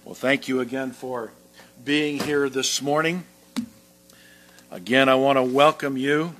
Well, thank you again for being here this morning. Again, I want to welcome you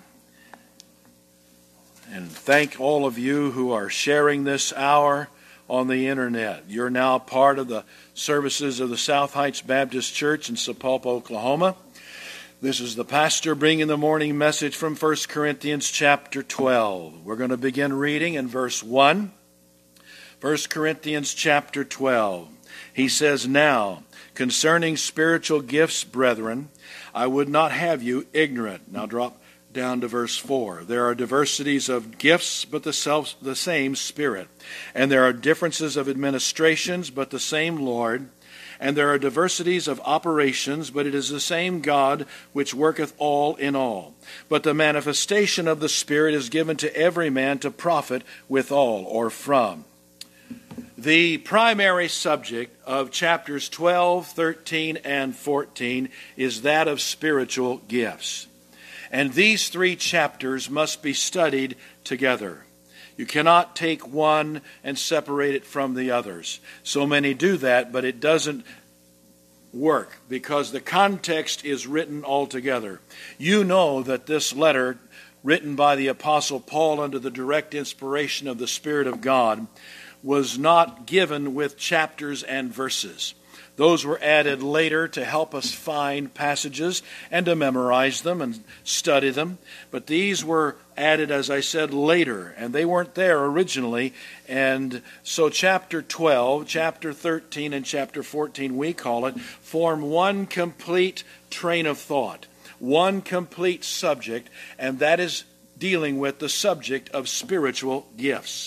and thank all of you who are sharing this hour on the internet. You're now part of the services of the South Heights Baptist Church in Sapulpa, Oklahoma. This is the pastor bringing the morning message from 1 Corinthians chapter 12. We're going to begin reading in verse 1. 1 Corinthians chapter 12. He says, "Now, concerning spiritual gifts, brethren, I would not have you ignorant." Now drop down to verse 4. "There are diversities of gifts, but the same Spirit. And there are differences of administrations, but the same Lord. And there are diversities of operations, but it is the same God which worketh all in all. But the manifestation of the Spirit is given to every man to profit withal," or from. The primary subject of chapters 12, 13, and 14 is that of spiritual gifts. And these three chapters must be studied together. You cannot take one and separate it from the others. So many do that, but it doesn't work because the context is written all together. You know that this letter, written by the Apostle Paul under the direct inspiration of the Spirit of God, was not given with chapters and verses. Those were added later to help us find passages and to memorize them and study them. But these were added, as I said, later, and they weren't there originally. And so chapter 12, chapter 13, and chapter 14, we call it, form one complete train of thought, one complete subject, and that is dealing with the subject of spiritual gifts.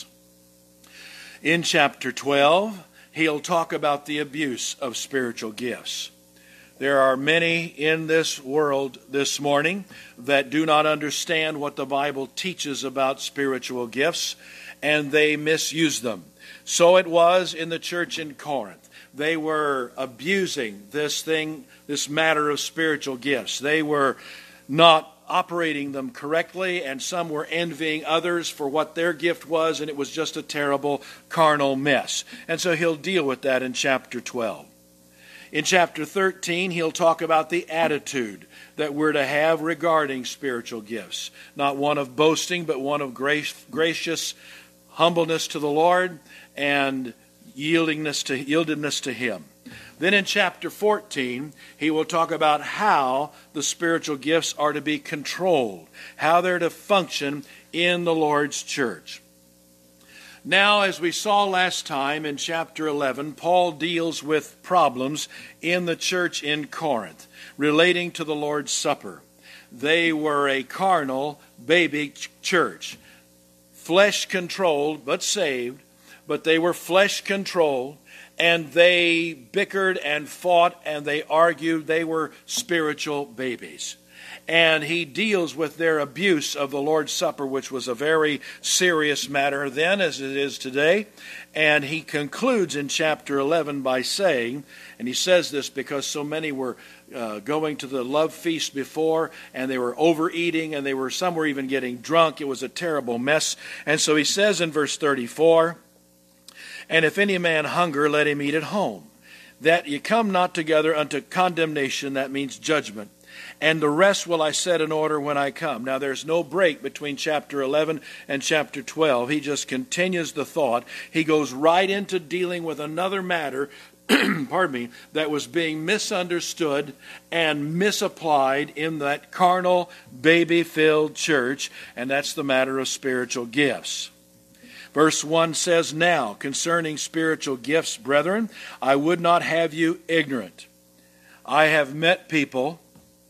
In chapter 12, he'll talk about the abuse of spiritual gifts. There are many in this world this morning that do not understand what the Bible teaches about spiritual gifts, and they misuse them. So it was in the church in Corinth. They were abusing this matter of spiritual gifts. They were not operating them correctly, and some were envying others for what their gift was, and it was just a terrible carnal mess. And so he'll deal with that in chapter 12. In chapter 13, he'll talk about the attitude that we're to have regarding spiritual gifts. Not one of boasting, but one of gracious humbleness to the Lord and yieldedness to Him. Then in chapter 14, he will talk about how the spiritual gifts are to be controlled, how they're to function in the Lord's church. Now, as we saw last time in chapter 11, Paul deals with problems in the church in Corinth relating to the Lord's Supper. They were a carnal, baby church, flesh-controlled, but saved, but they were flesh-controlled. And they bickered and fought and they argued. They were spiritual babies. And he deals with their abuse of the Lord's Supper, which was a very serious matter then as it is today. And he concludes in chapter 11 by saying, and he says this because so many were going to the love feast before, and they were overeating, and some were even getting drunk. It was a terrible mess. And so he says in verse 34, "And if any man hunger, let him eat at home, that ye come not together unto condemnation," that means judgment, "and the rest will I set in order when I come." Now there's no break between chapter 11 and chapter 12. He just continues the thought. He goes right into dealing with another matter, that was being misunderstood and misapplied in that carnal, baby-filled church, and that's the matter of spiritual gifts. Verse 1 says, "Now, concerning spiritual gifts, brethren, I would not have you ignorant." I have met people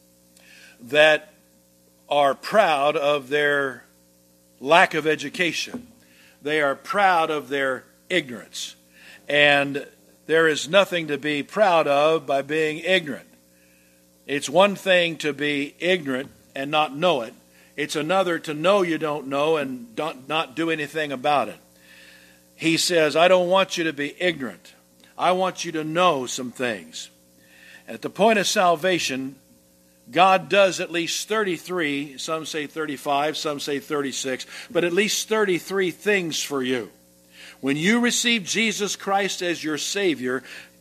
that are proud of their lack of education. They are proud of their ignorance. And there is nothing to be proud of by being ignorant. It's one thing to be ignorant and not know it. It's another to know you don't know and not do anything about it. He says, I don't want you to be ignorant. I want you to know some things. At the point of salvation, God does at least 33, some say 35, some say 36, but at least 33 things for you. When you receive Jesus Christ as your Savior,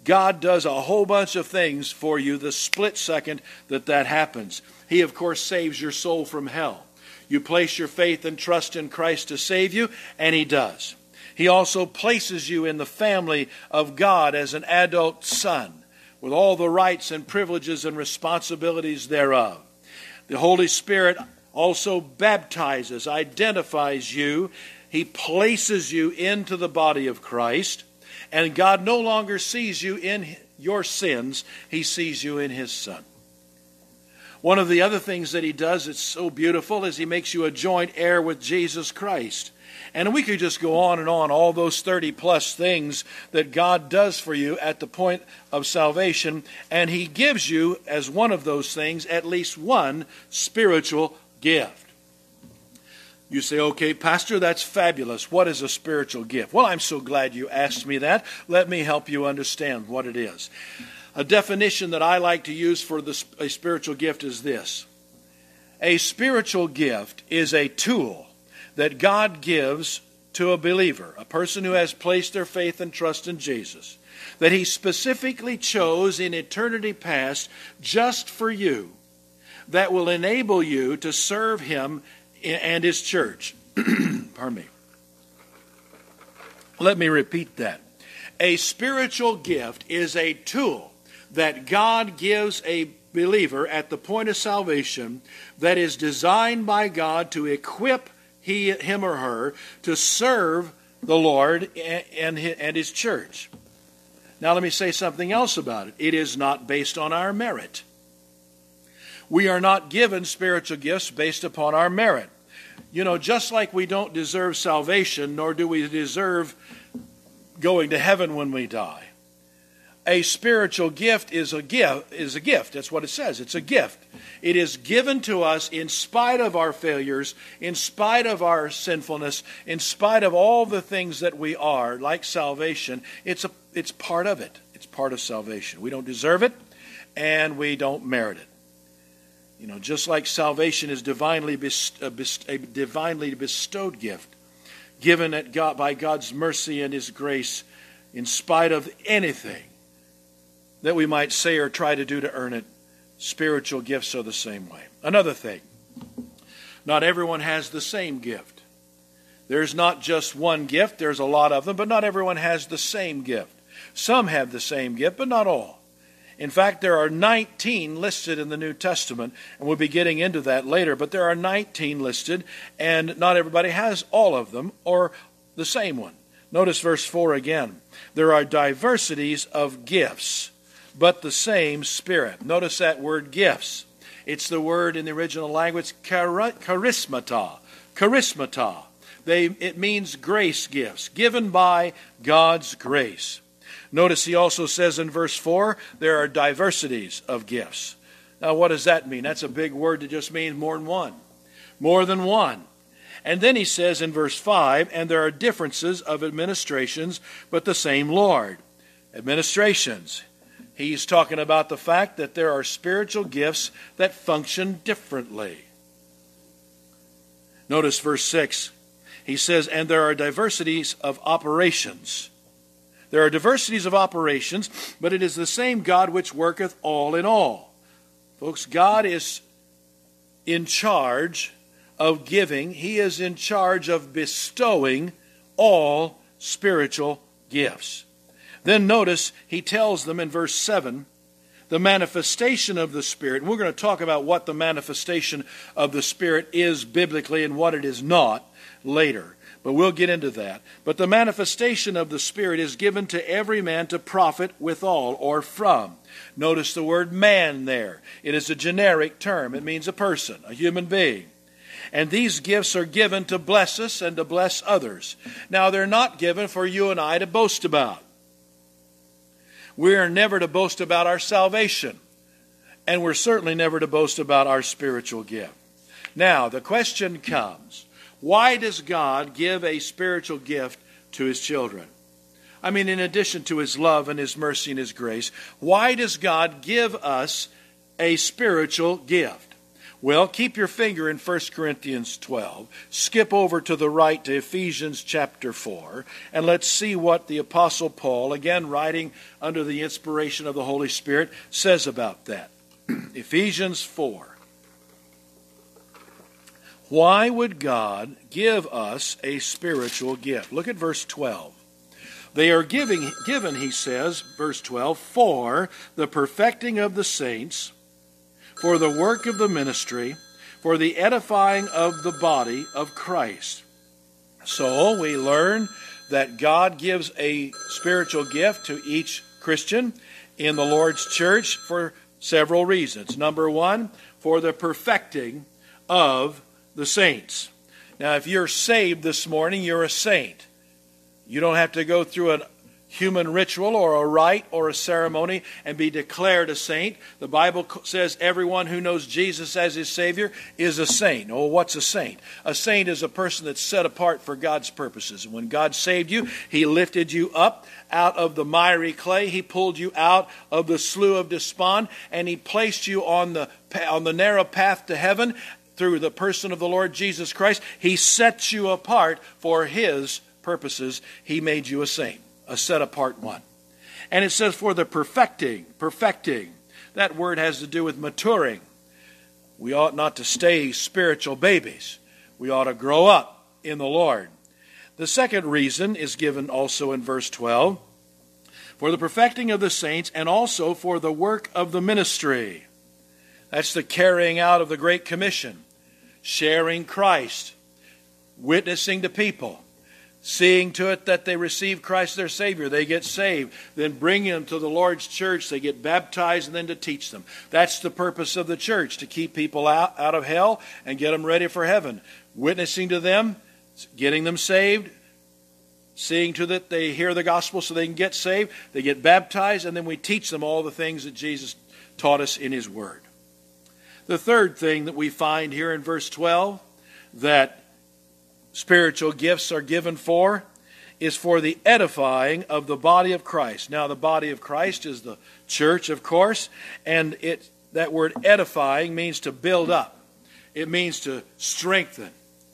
God does a whole bunch of things for you the split second that happens. He, of course, saves your soul from hell. You place your faith and trust in Christ to save you, and He does. He also places you in the family of God as an adult son, with all the rights and privileges and responsibilities thereof. The Holy Spirit also baptizes, identifies you. He places you into the body of Christ, and God no longer sees you in your sins. He sees you in His Son. One of the other things that He does that's so beautiful is He makes you a joint heir with Jesus Christ. And we could just go on and on, all those 30 plus things that God does for you at the point of salvation. And He gives you, as one of those things, at least one spiritual gift. You say, okay, Pastor, that's fabulous. What is a spiritual gift? Well, I'm so glad you asked me that. Let me help you understand what it is. A definition that I like to use for a spiritual gift is this. A spiritual gift is a tool that God gives to a believer, a person who has placed their faith and trust in Jesus, that He specifically chose in eternity past just for you, that will enable you to serve Him and His church. Pardon me. Let me repeat that. A spiritual gift is a tool that God gives a believer at the point of salvation that is designed by God to equip him or her to serve the Lord and His church. Now let me say something else about it. It is not based on our merit. We are not given spiritual gifts based upon our merit. You know, just like we don't deserve salvation, nor do we deserve going to heaven when we die. A spiritual gift is a gift. That's what it says. It's a gift. It is given to us in spite of our failures, in spite of our sinfulness, in spite of all the things that we are, like salvation. It's part of it. It's part of salvation. We don't deserve it, and we don't merit it. You know, just like salvation is a divinely bestowed gift, given by God's mercy and His grace, in spite of anything that we might say or try to do to earn it, spiritual gifts are the same way. Another thing, not everyone has the same gift. There's not just one gift, there's a lot of them, but not everyone has the same gift. Some have the same gift, but not all. In fact, there are 19 listed in the New Testament, and we'll be getting into that later, but there are 19 listed, and not everybody has all of them or the same one. Notice verse 4 again. There are diversities of gifts, but the same Spirit. Notice that word gifts. It's the word in the original language charismata. Charismata. It means grace gifts, given by God's grace. Notice he also says in verse 4, there are diversities of gifts. Now what does that mean? That's a big word that just means more than one. More than one. And then he says in verse 5, and there are differences of administrations, but the same Lord. Administrations. He's talking about the fact that there are spiritual gifts that function differently. Notice verse 6. He says, and there are diversities of operations. There are diversities of operations, but it is the same God which worketh all in all. Folks, God is in charge of giving. He is in charge of bestowing all spiritual gifts. Then notice he tells them in verse 7, the manifestation of the Spirit. And we're going to talk about what the manifestation of the Spirit is biblically and what it is not later. But we'll get into that. But the manifestation of the Spirit is given to every man to profit withal or from. Notice the word man there. It is a generic term. It means a person, a human being. And these gifts are given to bless us and to bless others. Now, they're not given for you and I to boast about. We are never to boast about our salvation. And we're certainly never to boast about our spiritual gift. Now, the question comes, why does God give a spiritual gift to His children? I mean, in addition to His love and His mercy and His grace, why does God give us a spiritual gift? Well, keep your finger in 1 Corinthians 12. Skip over to the right to Ephesians chapter 4. And let's see what the Apostle Paul, again writing under the inspiration of the Holy Spirit, says about that. Ephesians 4. Why would God give us a spiritual gift? Look at verse 12. They are given, he says, verse 12, for the perfecting of the saints, for the work of the ministry, for the edifying of the body of Christ. So we learn that God gives a spiritual gift to each Christian in the Lord's church for several reasons. Number one, for the perfecting of the saints. Now, if you're saved this morning, you're a saint. You don't have to go through a human ritual or a rite or a ceremony and be declared a saint. The Bible says everyone who knows Jesus as his Savior is a saint. Oh, what's a saint? A saint is a person that's set apart for God's purposes. And when God saved you, He lifted you up out of the miry clay. He pulled you out of the slough of despond, and He placed you on the narrow path to heaven through the person of the Lord Jesus Christ. He set you apart for His purposes. He made you a saint, a set-apart one. And it says for the perfecting. That word has to do with maturing. We ought not to stay spiritual babies. We ought to grow up in the Lord. The second reason is given also in verse 12. For the perfecting of the saints and also for the work of the ministry. That's the carrying out of the Great Commission. Sharing Christ. Witnessing to people. Seeing to it that they receive Christ their Savior. They get saved. Then bring them to the Lord's church. They get baptized and then to teach them. That's the purpose of the church. To keep people out of hell and get them ready for heaven. Witnessing to them. Getting them saved. Seeing to that they hear the gospel so they can get saved. They get baptized. And then we teach them all the things that Jesus taught us in His Word. The third thing that we find here in verse 12 that spiritual gifts are given for is for the edifying of the body of Christ. Now, the body of Christ is the church, of course, and that word edifying means to build up. It means to strengthen.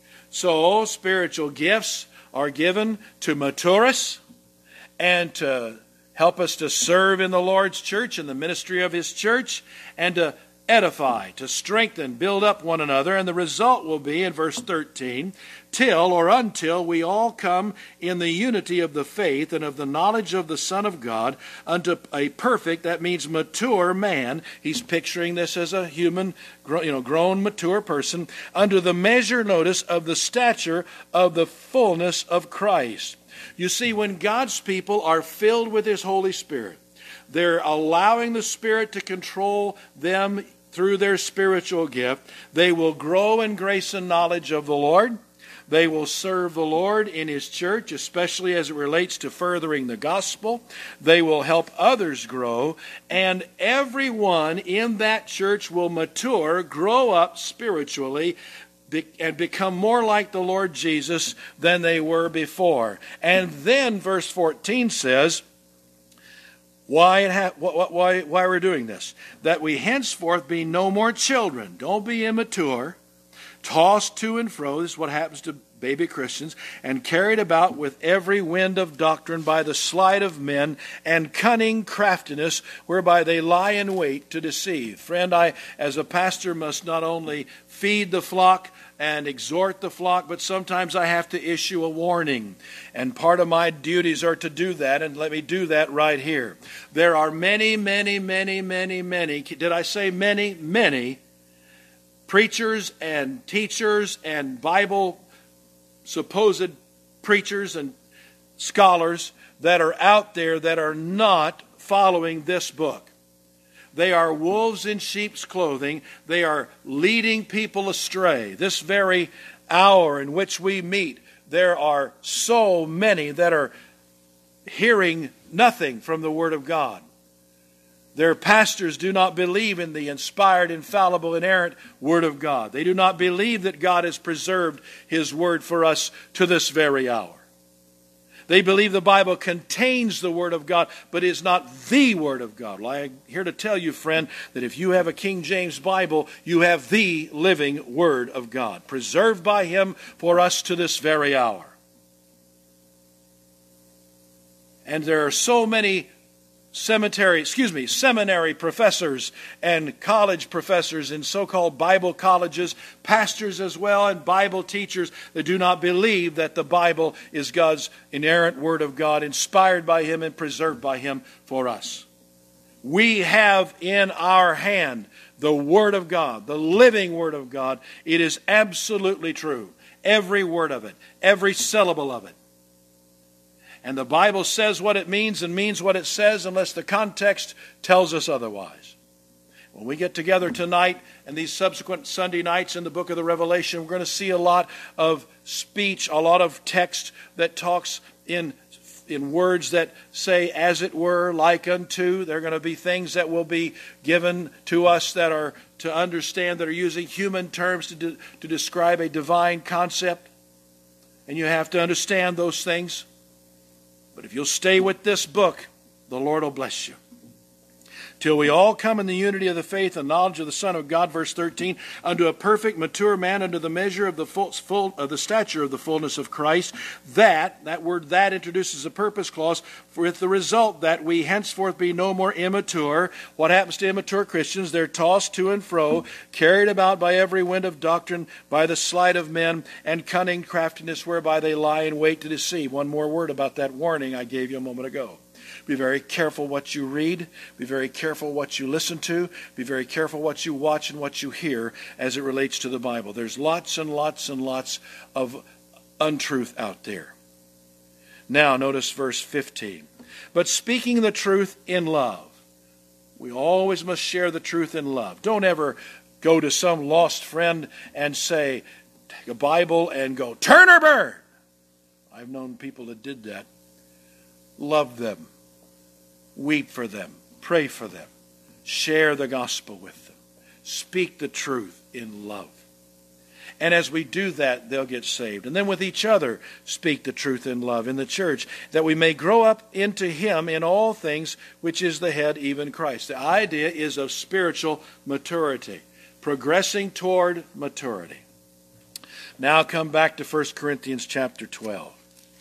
So, spiritual gifts are given to mature us and to help us to serve in the Lord's church and the ministry of His church and to edify, to strengthen, build up one another. And the result will be in verse 13, till or until we all come in the unity of the faith and of the knowledge of the Son of God unto a perfect, that means mature man. He's picturing this as a human, grown, mature person, unto the measure, notice, of the stature of the fullness of Christ. You see, when God's people are filled with His Holy Spirit, they're allowing the Spirit to control them through their spiritual gift. They will grow in grace and knowledge of the Lord. They will serve the Lord in His church, especially as it relates to furthering the gospel. They will help others grow. And everyone in that church will mature, grow up spiritually, and become more like the Lord Jesus than they were before. And then verse 14 says, why we're doing this? That we henceforth be no more children. Don't be immature, tossed to and fro. This is what happens to baby Christians. And carried about with every wind of doctrine by the sleight of men and cunning craftiness, whereby they lie in wait to deceive. Friend, I, as a pastor, must not only feed the flock and exhort the flock, but sometimes I have to issue a warning. And part of my duties are to do that, and let me do that right here. There are many, did I say many preachers and teachers and Bible supposed preachers and scholars that are out there that are not following this book. They are wolves in sheep's clothing. They are leading people astray. This very hour in which we meet, there are so many that are hearing nothing from the Word of God. Their pastors do not believe in the inspired, infallible, inerrant Word of God. They do not believe that God has preserved His Word for us to this very hour. They believe the Bible contains the Word of God, but is not the Word of God. Well, I'm here to tell you, friend, that if you have a King James Bible, you have the living Word of God, preserved by Him for us to this very hour. And there are so many seminary professors and college professors in so-called Bible colleges, pastors as well, and Bible teachers that do not believe that the Bible is God's inerrant Word of God, inspired by Him and preserved by Him for us. We have in our hand the Word of God, the living Word of God. It is absolutely true. Every word of it, every syllable of it. And the Bible says what it means and means what it says unless the context tells us otherwise. When we get together tonight and these subsequent Sunday nights in the book of the Revelation, we're going to see a lot of speech, a lot of text that talks in words that say, as it were, like unto. There are going to be things that will be given to us that are to understand, that are using human terms to describe a divine concept. And you have to understand those things. But if you'll stay with this book, the Lord will bless you. Till we all come in the unity of the faith and knowledge of the Son of God, verse 13, unto a perfect, mature man, unto the measure of the stature of the fullness of Christ, that word that introduces a purpose clause, with the result that we henceforth be no more immature. What happens to immature Christians? They're tossed to and fro, carried about by every wind of doctrine, by the sleight of men, and cunning craftiness whereby they lie in wait to deceive. One more word about that warning I gave you a moment ago. Be very careful what you read. Be very careful what you listen to. Be very careful what you watch and what you hear as it relates to the Bible. There's lots and lots and lots of untruth out there. Now, notice verse 15. But speaking the truth in love. We always must share the truth in love. Don't ever go to some lost friend and say, take a Bible and go, turn or burn. I've known people that did that. Love them. Weep for them. Pray for them. Share the gospel with them. Speak the truth in love. And as we do that, they'll get saved. And then with each other, speak the truth in love in the church, that we may grow up into Him in all things, which is the head, even Christ. The idea is of spiritual maturity, progressing toward maturity. Now come back to 1 Corinthians chapter 12.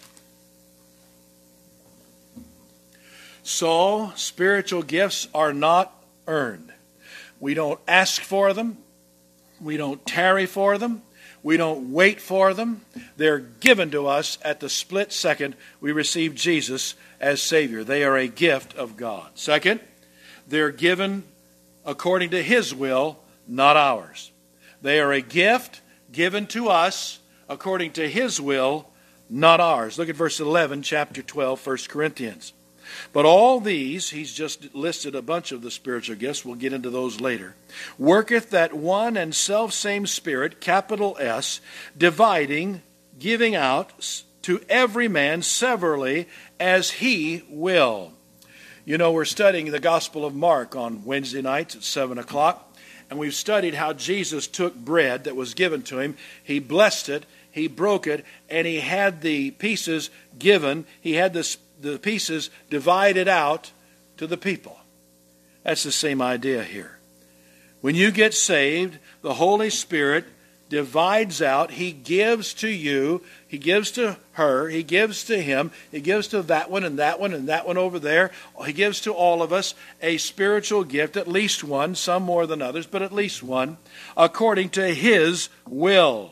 So, spiritual gifts are not earned. We don't ask for them. We don't tarry for them. We don't wait for them. They're given to us at the split second we receive Jesus as Savior. They are a gift of God. Second, they're given according to His will, not ours. They are a gift given to us according to His will, not ours. Look at verse 11, chapter 12, 1 Corinthians. But all these, he's just listed a bunch of the spiritual gifts, we'll get into those later, worketh that one and self-same Spirit, capital S, dividing, giving out to every man severally as He will. You know, we're studying the Gospel of Mark on Wednesday nights at 7 o'clock, and we've studied how Jesus took bread that was given to Him, He blessed it, He broke it, and He had the pieces given, He had the pieces divided out to the people. That's the same idea here. When you get saved, the Holy Spirit divides out. He gives to you. He gives to her. He gives to him. He gives to that one and that one and that one over there. He gives to all of us a spiritual gift, at least one, some more than others, but at least one, according to His will.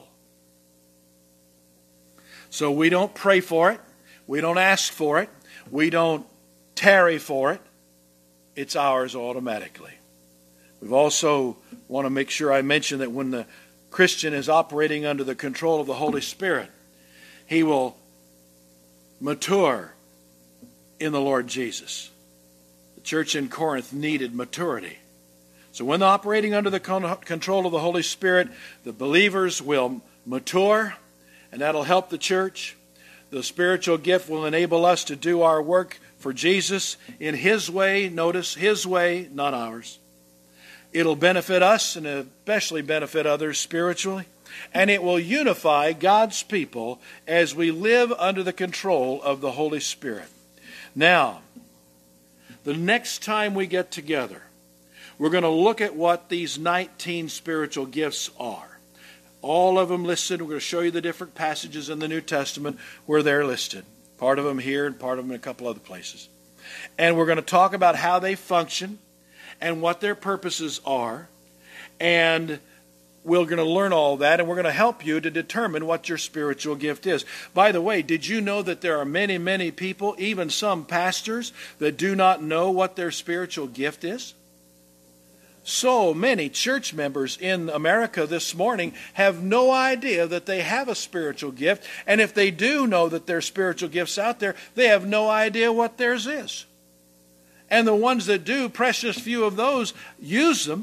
So we don't pray for it. We don't ask for it. We don't tarry for it. It's ours automatically. We've also want to make sure I mention that when the Christian is operating under the control of the Holy Spirit, he will mature in the Lord Jesus. The church in Corinth needed maturity. So when they're operating under the control of the Holy Spirit, the believers will mature, and that'll help the church. The spiritual gift will enable us to do our work for Jesus in His way. Notice, His way, not ours. It'll benefit us and especially benefit others spiritually. And it will unify God's people as we live under the control of the Holy Spirit. Now, the next time we get together, we're going to look at what these 19 spiritual gifts are. All of them listed. We're going to show you the different passages in the New Testament where they're listed. Part of them here and part of them in a couple other places. And we're going to talk about how they function and what their purposes are. And we're going to learn all that, and we're going to help you to determine what your spiritual gift is. By the way, did you know that there are many, many people, even some pastors, that do not know what their spiritual gift is? So many church members in America this morning have no idea that they have a spiritual gift, and if they do know that there's spiritual gifts out there, they have no idea what theirs is. And the ones that do, precious few of those, use them.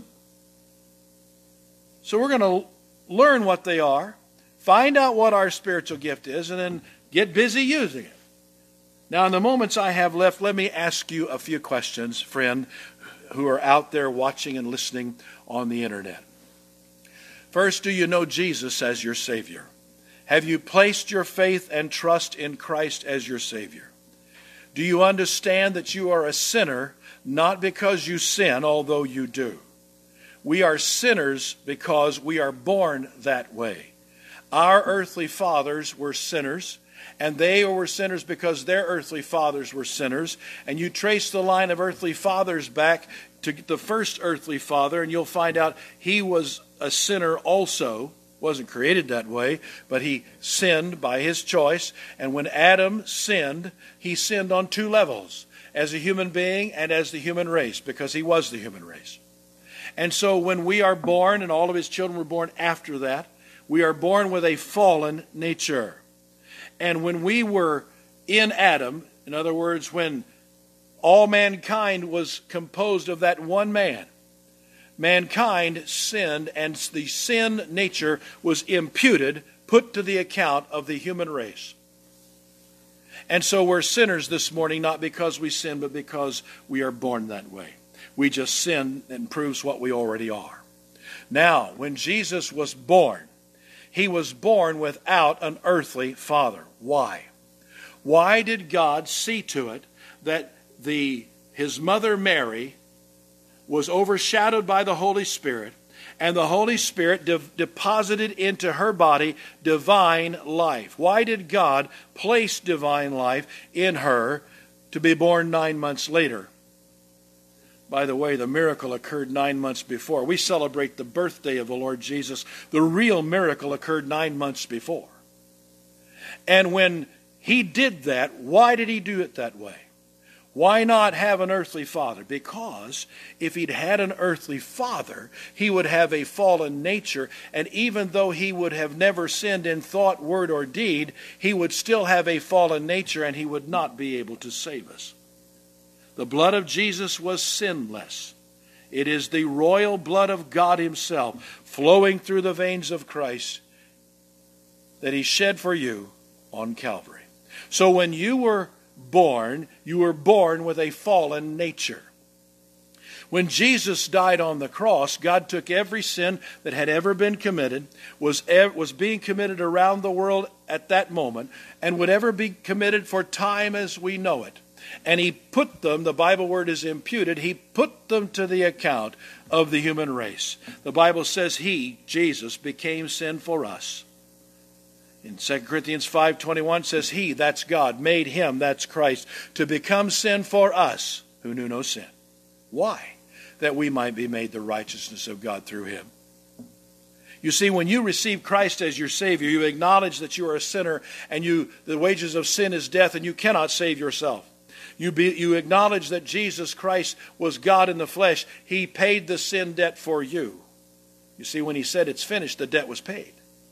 So we're going to learn what they are, find out what our spiritual gift is, and then get busy using it. Now, in the moments I have left, let me ask you a few questions, friend, who are out there watching and listening on the internet. First, do you know Jesus as your Savior? Have you placed your faith and trust in Christ as your Savior? Do you understand that you are a sinner, not because you sin, although you do? We are sinners because we are born that way. Our earthly fathers were sinners, and they were sinners because their earthly fathers were sinners. And you trace the line of earthly fathers back to the first earthly father, and you'll find out he was a sinner also. Wasn't created that way, but he sinned by his choice. And when Adam sinned, he sinned on two levels, as a human being and as the human race, because he was the human race. And so when we are born, and all of his children were born after that, we are born with a fallen nature. And when we were in Adam, in other words, when all mankind was composed of that one man, mankind sinned, and the sin nature was imputed, put to the account of the human race. And so we're sinners this morning, not because we sin, but because we are born that way. We just sin and proves what we already are. Now, when Jesus was born, he was born without an earthly father. Why? Why did God see to it that his mother Mary was overshadowed by the Holy Spirit, and the Holy Spirit deposited into her body divine life? Why did God place divine life in her to be born 9 months later? By the way, the miracle occurred 9 months before. We celebrate the birthday of the Lord Jesus. The real miracle occurred 9 months before. And when he did that, why did he do it that way? Why not have an earthly father? Because if he'd had an earthly father, he would have a fallen nature, and even though he would have never sinned in thought, word, or deed, he would still have a fallen nature, and he would not be able to save us. The blood of Jesus was sinless. It is the royal blood of God himself flowing through the veins of Christ that he shed for you on Calvary. So when you were born with a fallen nature. When Jesus died on the cross, God took every sin that had ever been committed, was being committed around the world at that moment, and would ever be committed for time as we know it. And he put them, the Bible word is imputed, he put them to the account of the human race. The Bible says he, Jesus, became sin for us. In 2 Corinthians 5:21 says he, that's God, made him, that's Christ, to become sin for us who knew no sin. Why? That we might be made the righteousness of God through him. You see, when you receive Christ as your Savior, you acknowledge that you are a sinner, and the wages of sin is death, and you cannot save yourself. You acknowledge that Jesus Christ was God in the flesh. He paid the sin debt for you. You see, when he said it's finished, the debt was paid.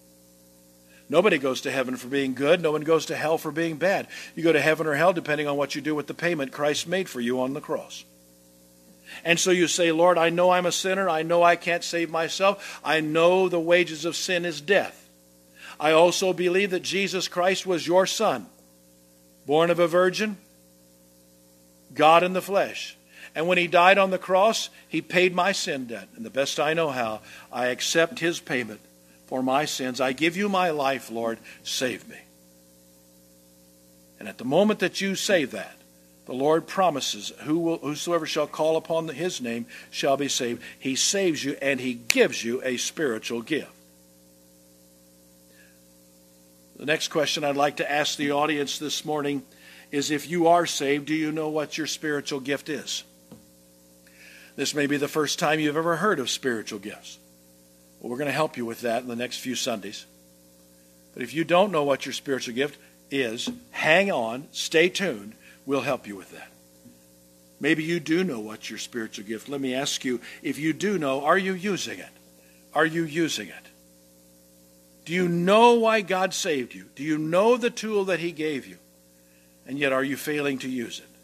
Nobody goes to heaven for being good. No one goes to hell for being bad. You go to heaven or hell depending on what you do with the payment Christ made for you on the cross. And so you say, Lord, I know I'm a sinner. I know I can't save myself. I know the wages of sin is death. I also believe that Jesus Christ was your Son, born of a virgin, God in the flesh. And when he died on the cross, he paid my sin debt. And the best I know how, I accept his payment for my sins. I give you my life, Lord. Save me. And at the moment that you say that, the Lord promises, whosoever shall call upon his name shall be saved. He saves you and he gives you a spiritual gift. The next question I'd like to ask the audience this morning is, if you are saved, do you know what your spiritual gift is? This may be the first time you've ever heard of spiritual gifts. Well, we're going to help you with that in the next few Sundays. But if you don't know what your spiritual gift is, hang on, stay tuned. We'll help you with that. Maybe you do know what your spiritual gift. Let me ask you, if you do know, are you using it? Are you using it? Do you know why God saved you? Do you know the tool that he gave you? And yet are you failing to use it?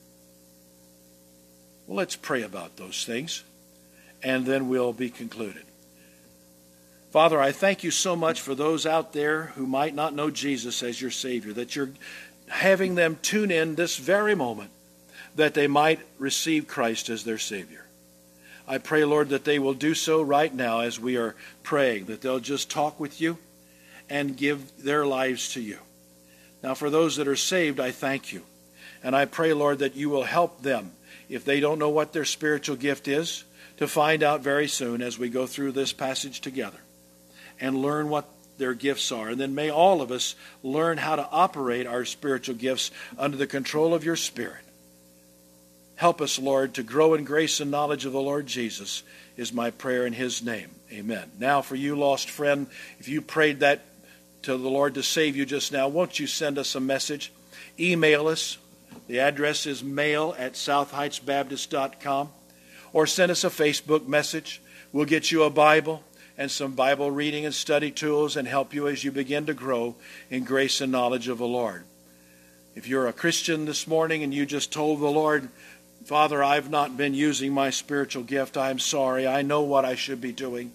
Well, let's pray about those things, and then we'll be concluded. Father, I thank you so much for those out there who might not know Jesus as your Savior, that you're having them tune in this very moment, that they might receive Christ as their Savior. I pray, Lord, that they will do so right now as we are praying, that they'll just talk with you and give their lives to you. Now, for those that are saved, I thank you. And I pray, Lord, that you will help them, if they don't know what their spiritual gift is, to find out very soon as we go through this passage together and learn what their gifts are. And then may all of us learn how to operate our spiritual gifts under the control of your Spirit. Help us, Lord, to grow in grace and knowledge of the Lord Jesus, is my prayer in his name. Amen. Now, for you, lost friend, if you prayed that to the Lord to save you just now, won't you send us a message? Email us. The address is mail@southheightsbaptist.com. Or send us a Facebook message. We'll get you a Bible and some Bible reading and study tools and help you as you begin to grow in grace and knowledge of the Lord. If you're a Christian this morning and you just told the Lord, Father, I've not been using my spiritual gift. I'm sorry. I know what I should be doing.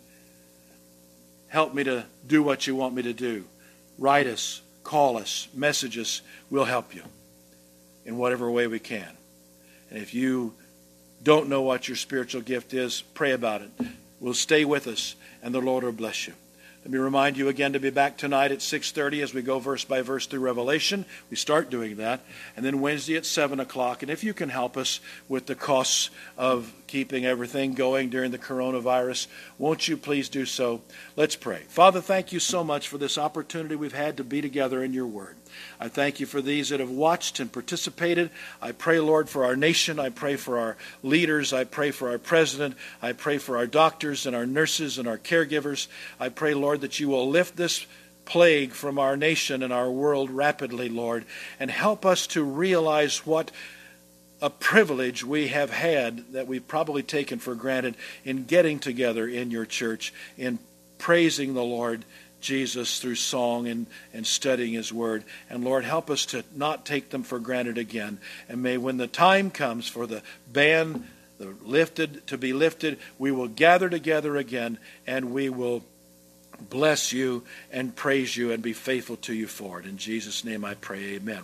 Help me to do what you want me to do. Write us, call us, message us. We'll help you in whatever way we can. And if you don't know what your spiritual gift is, pray about it. We'll stay with us, and the Lord will bless you. Let me remind you again to be back tonight at 6:30 as we go verse by verse through Revelation. We start doing that. And then Wednesday at 7 o'clock. And if you can help us with the costs of keeping everything going during the coronavirus, won't you please do so? Let's pray. Father, thank you so much for this opportunity we've had to be together in your word. I thank you for these that have watched and participated. I pray, Lord, for our nation. I pray for our leaders. I pray for our president. I pray for our doctors and our nurses and our caregivers. I pray, Lord, that you will lift this plague from our nation and our world rapidly, Lord, and help us to realize what a privilege we have had that we've probably taken for granted in getting together in your church, in praising the Lord Jesus through song and studying his word. And Lord, help us to not take them for granted again. And may when the time comes for the ban to be lifted, we will gather together again and we will bless you and praise you and be faithful to you for it. In Jesus' name I pray, amen.